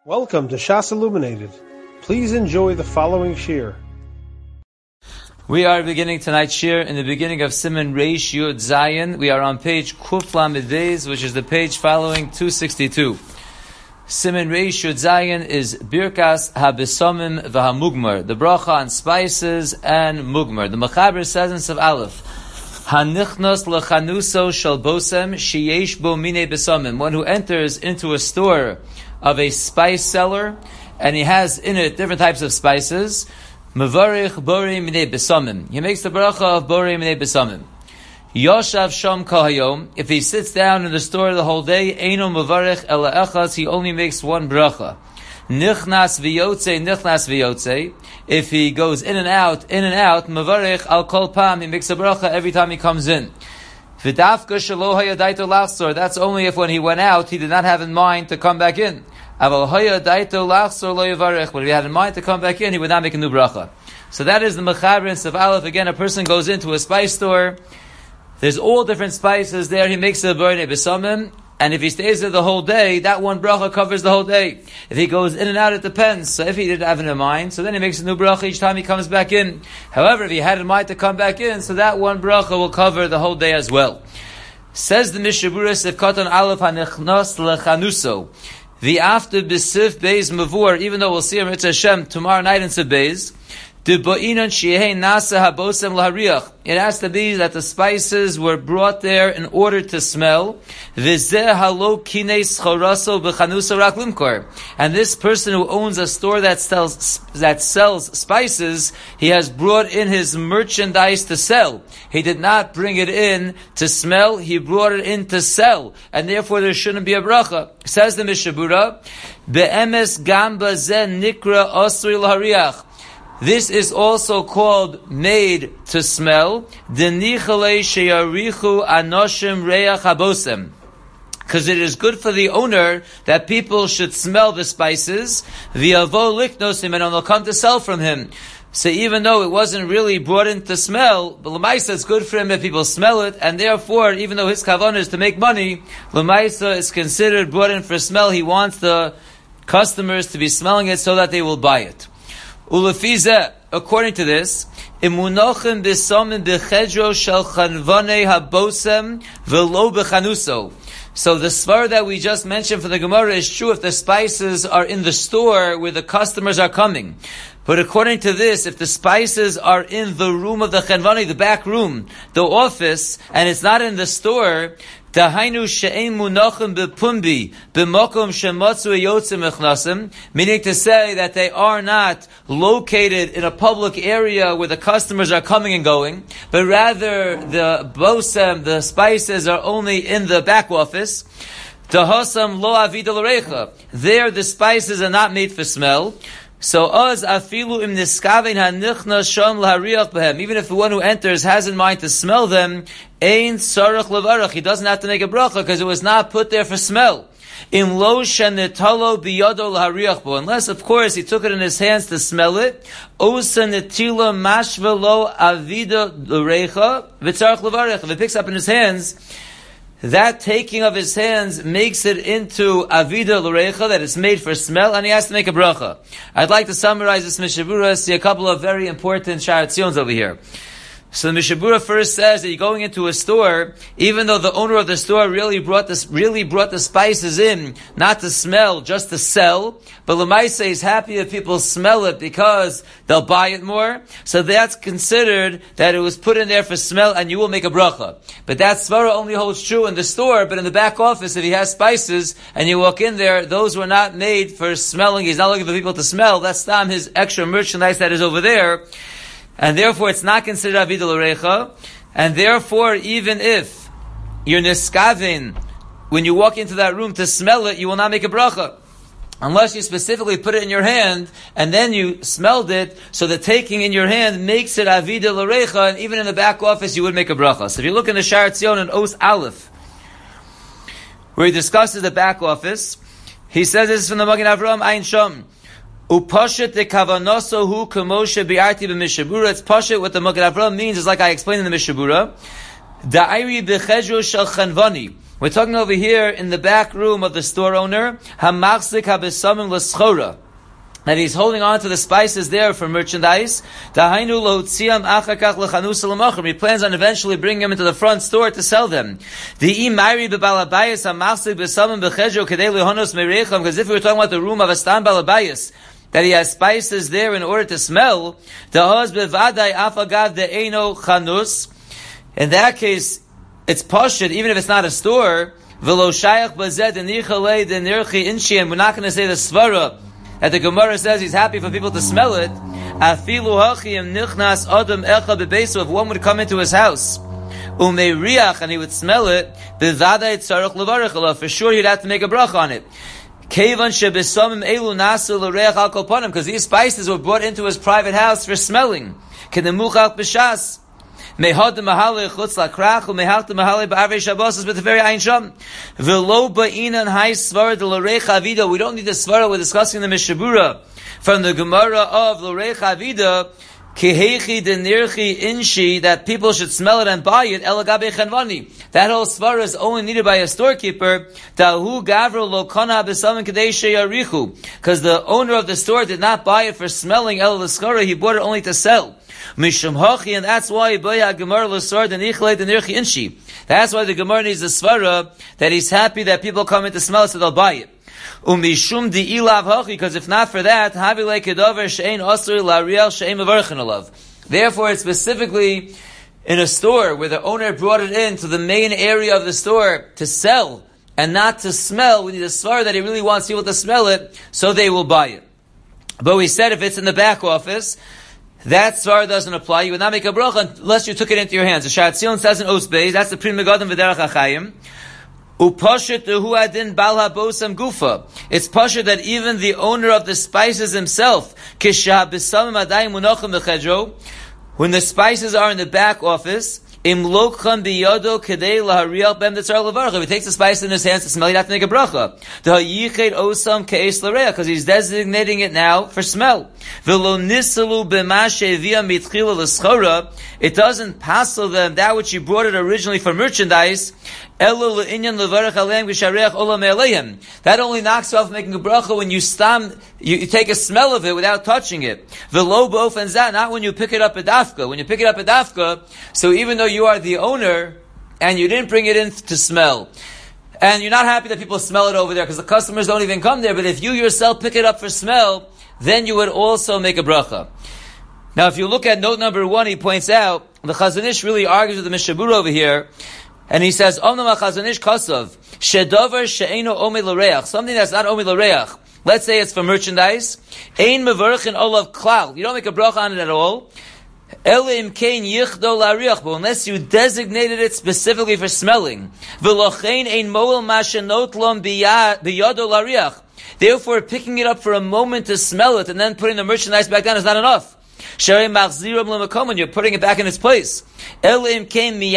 Welcome to Shas Illuminated. Please enjoy the following shir. We are beginning tonight's shir in the beginning of Siman Reish Yud Zayin. We are on page Kuf Lamed Beis, which is the page following 262. Siman Reish Yud Zayin is Birkas HaBesomim VaHamugmar, the bracha on spices and mugmar. The Mechaber says in Sav Aleph, Hanichnos lechanuso shel bosem sheyesh bo mine besomim. One who enters into a store of a spice seller, and he has in it different types of spices. Mevarich borei minei besomim. He makes the bracha of borei minei besomim. Yoshav shom kol hayom. If he sits down in the store the whole day, eino mevarich ela echas. He only makes one bracha. Nichnas v'yotze. If he goes in and out, mevarich al kol pam. He makes a bracha every time he comes in. V'dafka shelo haya daito lachzor. That's only if when he went out, he did not have in mind to come back in. Aval haya daito lachzor lo yavarech. But if he had in mind to come back in, he would not make a new bracha. So that is the Mechaber in Sav Aleph. Again, a person goes into a spice store. There's all different spices there. He makes a borei besomim. And if he stays there the whole day, that one bracha covers the whole day. If he goes in and out, it depends. So if he didn't have it in mind, so then he makes a new bracha each time he comes back in. However, if he had in mind to come back in, so that one bracha will cover the whole day as well. Says the Mishnah Berurah, if Katan Aleph Hanichnos lechanuso, the after B'Sif Beis Mavur, even though we'll see him, it's Hashem, tomorrow night in Sif Beis, it has to be that the spices were brought there in order to smell. And this person who owns a store that sells spices, he has brought in his merchandise to sell. He did not bring it in to smell, he brought it in to sell. And therefore there shouldn't be a bracha. Says the Mishnah Berurah, Be'emes gamba zen nikra osri l'hariach. This is also called made to smell. Because it is good for the owner that people should smell the spices. And they'll come to sell from him. So even though it wasn't really brought in to smell, but Lamaisa it's good for him if people smell it, and therefore, even though his kavanah is to make money, Lamaisa is considered brought in for smell. He wants the customers to be smelling it so that they will buy it. Ulefize, according to this, imunochem b'somim b'chedro shel chanvanei habosem v'lo b'chanuso. So the svar that we just mentioned for the Gemara is true if the spices are in the store where the customers are coming. But according to this, if the spices are in the room of the chanvani, the back room, the office, and it's not in the store, meaning to say that they are not located in a public area where the customers are coming and going, but rather the bosem, the spices, are only in the back office. There the spices are not made for smell. So afilu im niskaven hanichnas sham lahariach behem. Even if the one who enters has in mind to smell them, ein sarach levarach. He doesn't have to make a bracha because it was not put there for smell. Im lo shenetalo biyado lahariach bo. Unless, of course, he took it in his hands to smell it. Osa netila mashvelo avida l'reicha v'tzarach levarach. If he picks up in his hands, that taking of his hands makes it into avida l'reicha, that it's made for smell, and he has to make a bracha. I'd like to summarize this Mishnah Berurah, see a couple of very important sharatzions over here. So the Mishnah Berurah first says that you're going into a store, even though the owner of the store really brought the spices in, not to smell, just to sell, but Lamaisa is happy if people smell it because they'll buy it more. So that's considered that it was put in there for smell, and you will make a bracha. But that svara only holds true in the store, but in the back office, if he has spices and you walk in there, those were not made for smelling. He's not looking for people to smell. That's not his extra merchandise that is over there. And therefore, it's not considered avidah l'reicha. And therefore, even if you're niskavin, when you walk into that room to smell it, you will not make a bracha. Unless you specifically put it in your hand, and then you smelled it, so the taking in your hand makes it avidah l'reicha, and even in the back office, you would make a bracha. So if you look in the Sha'ar Tzion and Os Aleph, where he discusses the back office, he says this is from the Magen Avraham Ayin Shom. Upashet de kavanoso hu kamoshe bi'arti b'Mishnah Berurah. It's pashet. What the Magen Avraham means is like I explained in the Mishnah Berurah. Da'iri b'chedro shel chanvani. We're talking over here in the back room of the store owner, Hamachzik habesamim l'schora, that he's holding on to the spices there for merchandise. He plans on eventually bringing them into the front store to sell them. Because if we were talking about the room of a stam balabayas, that he has spices there in order to smell, in that case, it's pashut, even if it's not a store. We're not going to say the svara that the Gemara says he's happy for people to smell it. If one would come into his house and he would smell it, for sure he'd have to make a brach on it. Because these spices were brought into his private house for smelling. We don't need the svara we're discussing the Mishabura from the Gemara of L'Orei Chavida, that people should smell it and buy it. That whole svara is only needed by a storekeeper, because the owner of the store did not buy it for smelling, he bought it only to sell. And that's why that's why the Gemara needs the svara, that he's happy that people come in to smell it, so they'll buy it. Because if not for that, therefore it's specifically in a store where the owner brought it into the main area of the store to sell and not to smell. We need a svara that he really wants people to smell it, so they will buy it. But we said if it's in the back office, that svara doesn't apply. You would not make a bracha unless you took it into your hands. The Shat Zion says in Os Beis, that's the Pri Megadim V'derech HaChaim. Upashit hu adin bal habosam gufa. It's pashit that even the owner of the spices himself, kisha b'samim adayim munachim v'chedro, when the spices are in the back office, im lokhan biyado kedei lahariach bem detzar levarach. If he takes the spice in his hands to smell, he'd have to make a bracha. The hayichet osam ke'es l'reach, because he's designating it now for smell. V'lo nisalu b'mashe via mitchila l'schora. It doesn't passel them that which he brought it originally for merchandise. That only knocks off making a bracha when you take a smell of it without touching it. Not when you pick it up at dafka. When you pick it up at dafka, so even though you are the owner and you didn't bring it in to smell, and you're not happy that people smell it over there because the customers don't even come there, but if you yourself pick it up for smell, then you would also make a bracha. Now, if you look at note number 1, he points out, the Chazon Ish really argues with the Mishabura over here, and he says, Omnam HaChazon Ish Kasav, Shedavar she'eino omei l'reach, something that's not omei l'reach. Let's say it's for merchandise. Ein mevarchin olav klal. You don't make a bracha on it at all. Ele imkein yichdo la'riach, but unless you designated it specifically for smelling. V'lochein ein moel mashenot lom biyado la'riach. Therefore, picking it up for a moment to smell it and then putting the merchandise back down is not enough. When you're putting it back in its place. Unless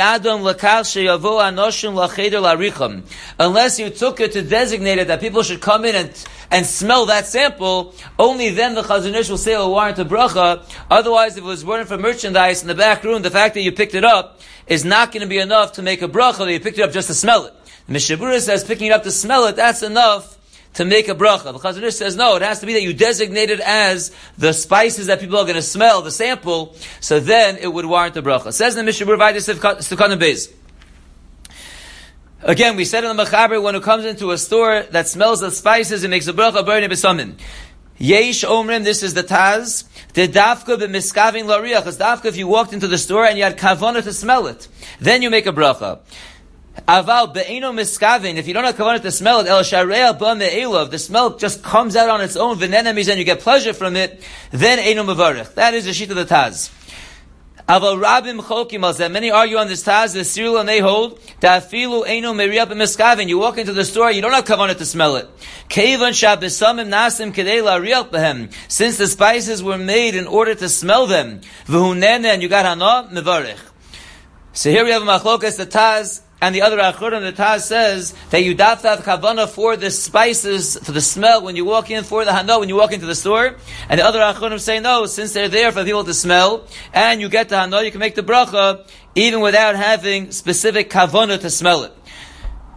you took it to designate it that people should come in and smell that sample, only then the Chazon Ish will say it will warrant a bracha. Otherwise, if it was brought for merchandise in the back room, the fact that you picked it up is not going to be enough to make a bracha, that you picked it up just to smell it. The Mishabura says picking it up to smell it, that's enough to make a bracha. The Chazon Ish says no, it has to be that you designate it as the spices that people are going to smell, the sample, so then it would warrant a bracha. It says in the Mishabura Vaidis Sivkanim Beis. Again, we said in the Mechaber, when it comes into a store that smells the spices, it makes a bracha burning b'samim. Yesh omrim, this is the Taz. The dafka b'miskavin lariach. Because dafka, if you walked into the store and you had kavanah to smell it, then you make a bracha. Aval be'eno miskavin, if you don't have kavanah to smell it, el shareya ba me'elav, the smell just comes out on its own, v'nenemis, and you get pleasure from it, then eno mevarech. That is the sheet of the Taz. Aval rabim chokim al zeh. Many argue on this Taz, the Sirul, and they hold that afilu eno meriah b'miskavin. You walk into the store, you don't have kavanah to smell it. Kevan shabesamim nasim kedei la'riach behem. Since the spices were made in order to smell them, v'hunene, and you got hana, mevarech. So here we have a machlokas, the Taz, and the other Achurim, the Taz says that you have to have kavanah for the spices, for the smell when you walk in, for the hana when you walk into the store. And the other Achurim say no, since they're there for people to smell, and you get the hana, you can make the bracha even without having specific kavanah to smell it.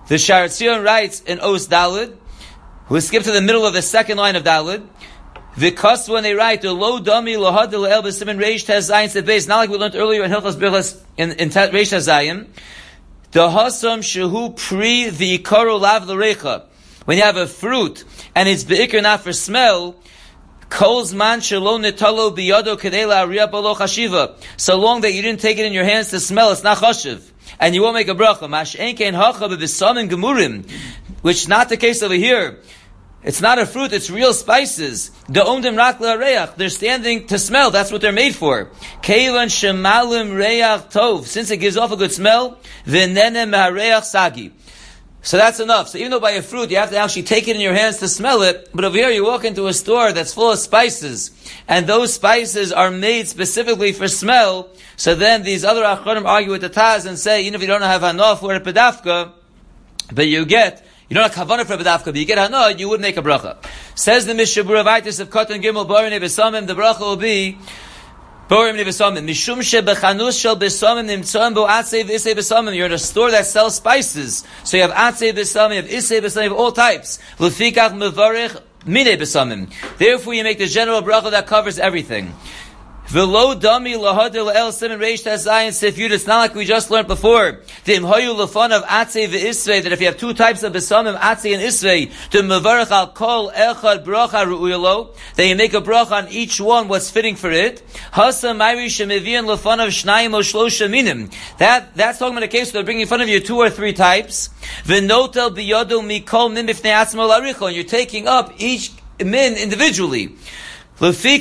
The Sharatzion writes in Os Dalid, we'll skip to the middle of the second line of Dalid. Because when they write the low dummy lohadil el b'simin reish tezayin to base, not like we learned earlier in Hilchos Birchas in reish tezayin. The hasam shehu pri v'ikaru lav l'reicha. When you have a fruit and it's beikar not for smell, kol's man shelo netalo biyado kedei la'ariyah b'lo chashiva. So long that you didn't take it in your hands to smell, it's not chashiv, and you won't make a bracha. Mash'en kein hacha b'bisamim gemurim, which not the case over here. It's not a fruit, it's real spices. They're standing to smell, that's what they're made for. Keivan shemalim reach tov. Since it gives off a good smell, v'nenem ha'reach sagi. So that's enough. So even though by a fruit, you have to actually take it in your hands to smell it, but over here you walk into a store that's full of spices, and those spices are made specifically for smell, so then these other achronim argue with the Taz and say, even if you don't have hanof or a pedafka, but you don't have kavanah for bedavka, but you get hana, you would make a bracha. Says the Mishabura Vaitis of Katan Gimel Borim Nebesamim, the bracha will be Borim Nebesamim. Mishum shebechanus shel besamim nimtzoim bo atzei v'isei besamim. You're in a store that sells spices, so you have atzei besamim, you have isei besamim, you have all types. L'fikach mevarich minei besamim. Therefore, you make the general bracha that covers everything. V'lo dami lahadil el simin reish tazayin sifyud. It's not like we just learned before. Dim hayu lefan of atzei v'isvei, that if you have two types of besamim, atzei and isvei, to mevarach al kol echad bracha ru'uyalo, then you make a bracha on each one what's fitting for it. Hasa mayri shemevian lefan of shnayim o shlosha minim. That's talking about a case where they're bringing in front of you two or three types. V'notel biyado mikol min b'fnei atzmo l'aricho, and you're taking up each min individually. Therefore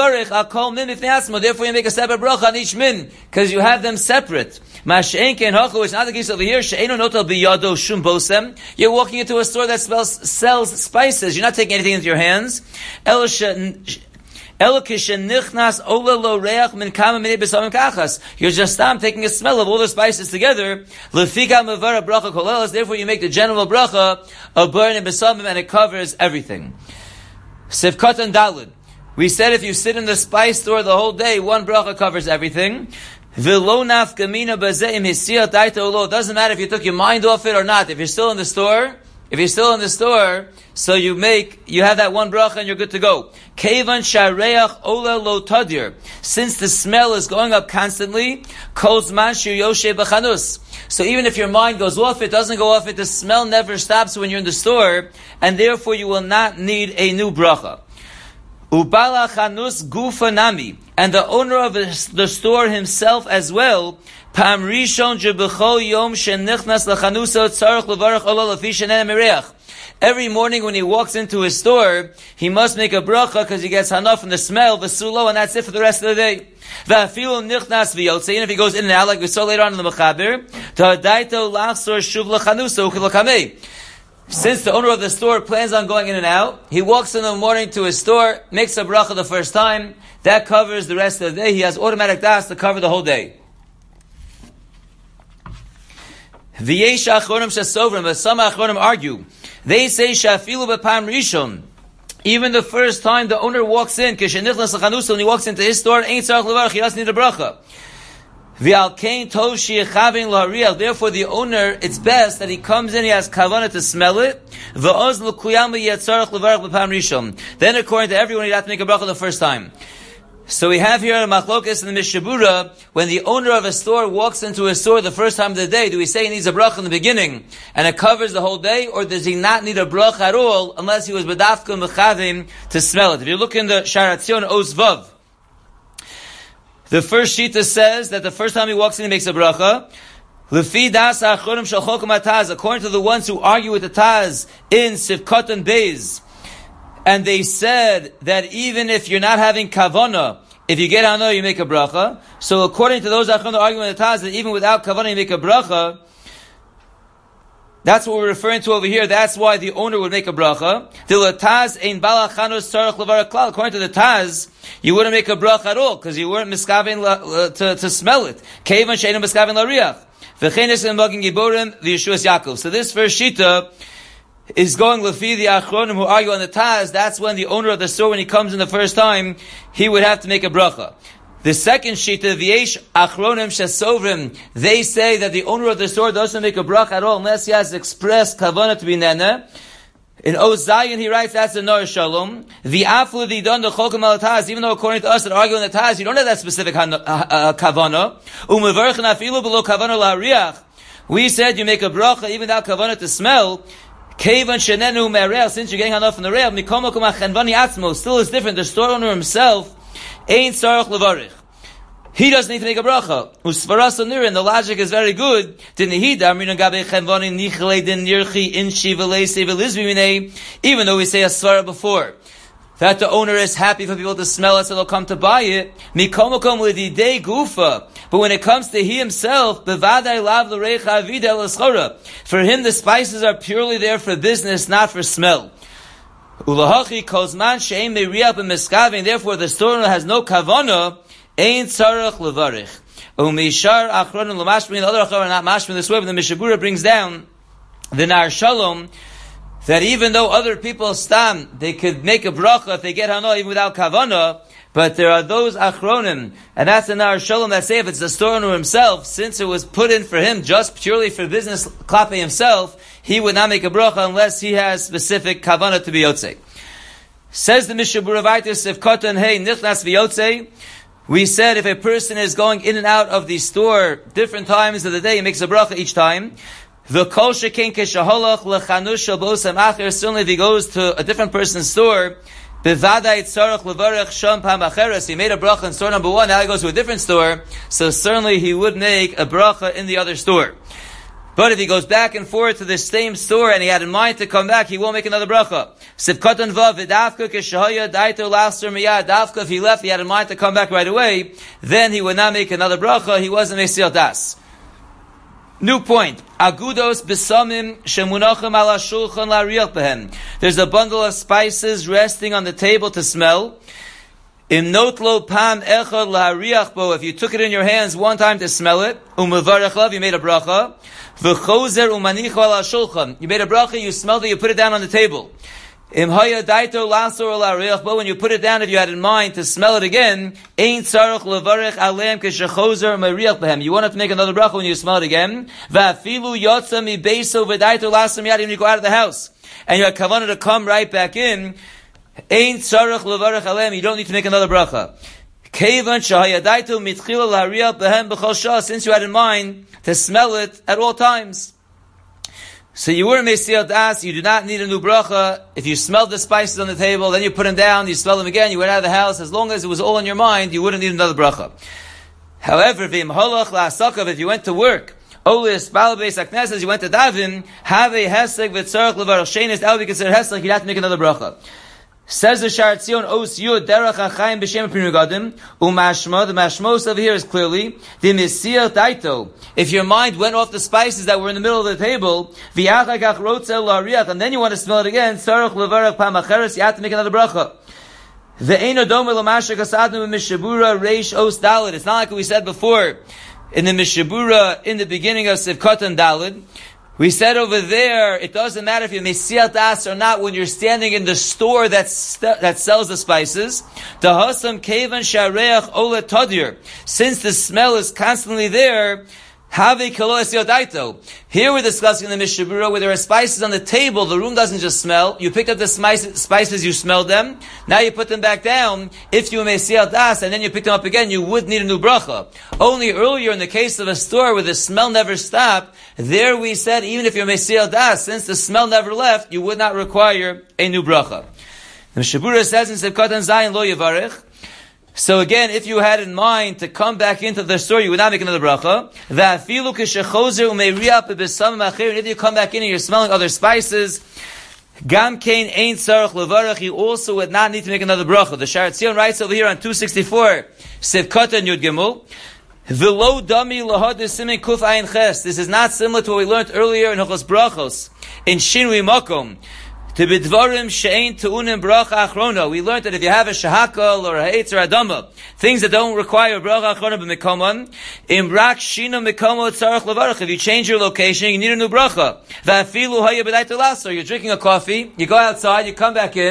you make a separate bracha on each min, because you have them separate. It's not the case over here. You're walking into a store that sells spices. You're not taking anything into your hands. You're just taking a smell of all the spices together. Therefore you make the general bracha of burning besamim, and it covers everything. Sivkat and Dalid. We said if you sit in the spice store the whole day, one bracha covers everything. It doesn't matter if you took your mind off it or not. If you're still in the store, so you have that one bracha and you're good to go. Since the smell is going up constantly, so even if your mind goes off it, doesn't go off it, the smell never stops when you're in the store, and therefore you will not need a new bracha. Ubala chanus gufa nami, and the owner of the store himself as well. Pam rishon jebechol yom shenichnas lachanuso tzarich levarach ola lafi shenem mereach. Every morning when he walks into his store, he must make a bracha because he gets hana from the smell, v'sulo, and that's it for the rest of the day. V'afilu nichnas v'yotzein, and if he goes in and out, like we saw later on in the Mechaber, ta'adaito lachsor shuv lachanuso u'chilakamei. Since the owner of the store plans on going in and out, he walks in the morning to his store, makes a bracha the first time, that covers the rest of the day. He has automatic das to cover the whole day. V'yesh achronim shesovrim, but some achronim argue. They say shafilu b'pam rishon. Even the first time the owner walks in, k'shenichnas l'chanusa, when he walks into his store, ain't tzarich levarach, he doesn't need a bracha. Therefore, the owner, it's best that he comes in, he has kavanah to smell it. Then, according to everyone, he'd have to make a bracha the first time. So we have here a machlokes in the Mishabura, when the owner of a store walks into a store the first time of the day, do we say he needs a bracha in the beginning, and it covers the whole day, or does he not need a bracha at all, unless he was bedafka mechavim to smell it? If you look in the Sharatzion Os Vav, the first shita says that the first time he walks in, he makes a bracha. Lefi das achronim shel chokum hataz, according to the ones who argue with the Taz in Sivkot and Beis, and they said that even if you're not having kavanah, if you get hana, you make a bracha. So according to those achronim arguing with the Taz, that even without kavanah, you make a bracha. That's what we're referring to over here. That's why the owner would make a bracha. According to the Taz, you wouldn't make a bracha at all because you weren't miskaven to smell it. So this first shita is going lefi the achronim who argue on the Taz. That's when the owner of the store, when he comes in the first time, he would have to make a bracha. The second shita, V'yesh achronim shesovrim, they say that the owner of the store doesn't make a bracha at all unless he has expressed kavanah to be nene. In Ozayin, he writes, that's the Nor Shalom. The Aflu, the Don, the Chokim al Taz, even though according to us that argue on the Taz, you don't have that specific kavanah. Umevarchen afilu below kavanah la'ariach. We said you make a bracha even without kavanah to smell. Kevan shenenu me'reach, since you're getting enough from the reach, mikomo kum achenvani atzmo, still is different. The store owner himself ain't sarach levarich. He doesn't need to make a bracha. Usvaras onirin, the logic is very good. Even though we say a svara before, that the owner is happy for people to smell it so they'll come to buy it. But when it comes to he himself, for him the spices are purely there for business, not for smell. Therefore the store owner has no kavanah. Ain't tzarech levarich. Umishar achronim l'mashmin. The other achronim are not mashmin this way, but the Mishabura brings down the Nar Shalom that even though other people stand, they could make a bracha if they get hana even without kavanah. But there are those achronim, and that's the Nar Shalom that say if it's the store owner himself, since it was put in for him just purely for business klape himself, he would not make a bracha unless he has specific kavanah to be yotzei. Says the Mishabura Vaitis, if katan hey nichnas v'yotzei. We said if a person is going in and out of the store different times of the day, he makes a bracha each time. The kol sheken keshaholach lechanush bosam acher. Certainly, if he goes to a different person's store, bevadai tzarach levarech sham pam acheres. He made a bracha in store number 1. Now he goes to a different store, so certainly he would make a bracha in the other store. But if he goes back and forth to the same store and he had in mind to come back, he won't make another bracha. Sivkatan vav v'davka k'shahaya daito laster miyad. Davka, if he left, he had in mind to come back right away, then he would not make another bracha. He wasn't Mesiel Das. New point. Agudos besamim shemunachim ala shulchan la'riach behem. There's a bundle of spices resting on the table to smell. Im notlo pam echad la'riach bo. If you took it in your hands one time to smell it, umevarech lav, you made a bracha. V'chozer umanicho ala shulchan. You made a bracha, you smelled it, you put it down on the table. Im haya daito lasor la'riach bo. When you put it down, if you had in mind to smell it again, ain't tzarech levarech aleim keshechozer meriach behem. You want to make another bracha when you smell it again. Va'afilu yotza mi beiso v'daito lasor miyad. When you go out of the house and you have kavanah to come right back in, ain't tzarech levarech aleim. You don't need to make another bracha. Kevan shahayadaito mitchila la'riach behem b'chol shah. Since you had in mind to smell it at all times. So you were Mesiel Das, you do not need a new bracha. If you smelled the spices on the table, then you put them down, you smell them again, you went out of the house, as long as it was all in your mind, you wouldn't need another bracha. However, V'im holach la'asakav, if you went to work, Olis, Balabes, Aknesses, you went to Davin, have a hesek v'tzarech levarach shenis, that would be considered hesek, you'd have to make another bracha. Says the Sha'ar Tzion, Os Yud, Derech HaChaim B'Shem Prinugadim, Umashma, the Mashmos over here is clearly, the Mesiel Daito. If your mind went off the spices that were in the middle of the table, V'yachakach Rotzel La'ariach, and then you want to smell it again, Tzarech Levarach Pam Acheres, you have to make another bracha. Ve'eino Dome L'Masha Kasadnu Mishabura Reish Os Dalid. It's not like we said before, in the Mishabura, in the beginning of Sivkatan Dalid, we said over there, it doesn't matter if you're Mesiel Das or not when you're standing in the store that sells the spices. The Hasam Kevan Shareach Olet Tadir. Since the smell is constantly there, Have Kaloes Yodaito. Here we're discussing the Mishabura where there are spices on the table, the room doesn't just smell. You picked up the spices, you smelled them, now you put them back down. If you Mesiel Das and then you pick them up again, you would need a new bracha. Only earlier in the case of a store where the smell never stopped, there we said even if you're Mesiel Das, since the smell never left, you would not require a new bracha. The Mishabura says in Sivkatan Zayin Lo Yevarech. So again, if you had in mind to come back into the store, you would not make another bracha. If you come back in and you're smelling other spices, Gam Kain ain't Tzarech Levarach, you also would not need to make another bracha. The Sha'ar Tzion writes over here on 264, Sivkatan Yud Gimel, V'lo dami lahadis simin kuf ayin ches. This is not similar to what we learned earlier in Hilchos Brachos, in Shinui Makom. To bidvarim she'ein tu'unim bracha achrona. We learned that if you have a shahakal or a ha'etz or adama, things that don't require bracha achrona b'mikoman, imbrak shina mikomo tzarech levarach. If you change your location, you need a new bracha. Va'afilu haya b'dayto laser. You're drinking a coffee, you go outside, you come back in,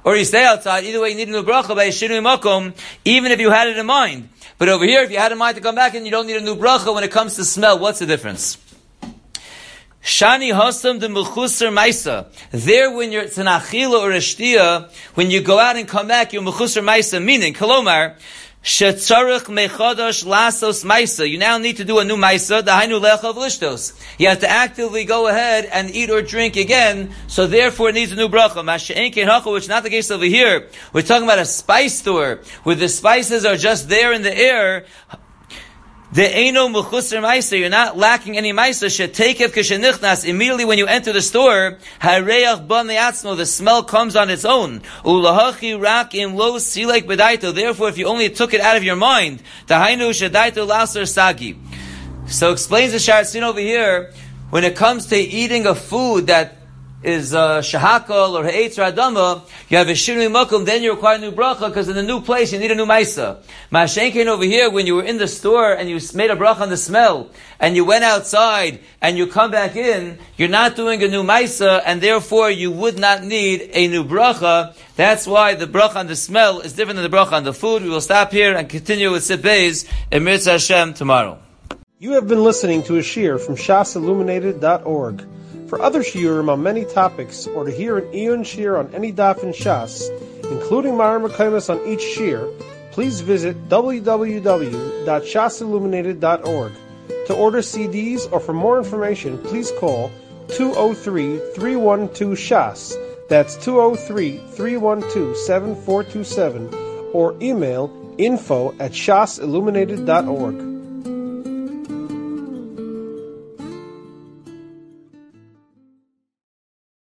or you stay outside, either way you need a new bracha by Shinui Makom, even if you had it in mind. But over here, if you had in mind to come back in, you don't need a new bracha when it comes to smell. What's the difference? Shani Hasam de Mechusar Maisa. There, when you're an achila or a shtia, when you go out and come back, you're Mechusar Maisa, meaning, Kolomar, Shetzarech Mechadash Lasos Maisa. You now need to do a new Maisa, the Hainu Lechav Lishtos. You have to actively go ahead and eat or drink again, so therefore it needs a new bracha. Masha'en Kein Hacha, which is not the case over here. We're talking about a spice store, where the spices are just there in the air. The Eino Mechusar Maisa, you're not lacking any Maisa. Shetekev Keshenichnas, immediately when you enter the store, Hareach Ba Me'atzmo, the smell comes on its own. Ulahachi Rak Im Lo Silek Bedaito, therefore if you only took it out of your mind, Tahainu Shedaito Laser Sagi. So explains the Sharatzin over here, when it comes to eating a food that is shahakal or ha'etz radama, you have a shinui makom, then you require a new bracha, because in the new place you need a new maisa. Ma'ashenkein over here, when you were in the store and you made a bracha on the smell, and you went outside and you come back in, you're not doing a new maisa, and therefore you would not need a new bracha. That's why the bracha on the smell is different than the bracha on the food. We will stop here and continue with Sif Beis and Mirza Hashem tomorrow. You have been listening to a shiur from shasilluminated.org. For other shiurim on many topics, or to hear an Iyun shiur on any daf in Shas, including Mareh Mekomos on each shiur, please visit www.shasilluminated.org. To order CDs or for more information, please call 203-312-SHAS. That's 203-312-7427, or email info@shasilluminated.org.